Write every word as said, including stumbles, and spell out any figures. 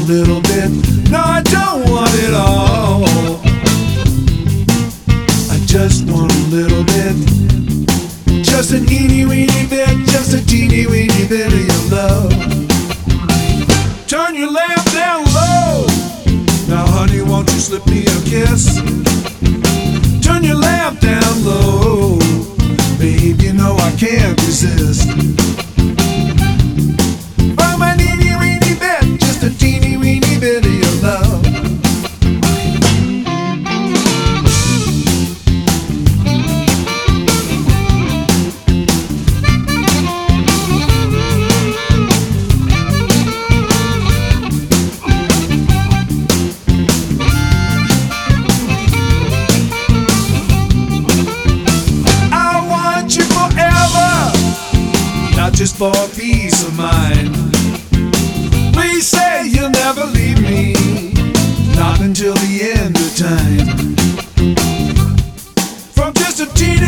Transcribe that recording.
little bit. No, I don't want it all. I just want a little bit. Just an eeny weeny bit. Just a teeny weeny bit of your love. Turn your lamp down low. Now honey, won't you slip me a kiss? Turn your lamp down low. Babe, you know I can't resist. From a teeny weeny bit, just a teeny weeny bit of your love. Just for a peace of mind. Please say you'll never leave me, not until the end of time. From just a teeny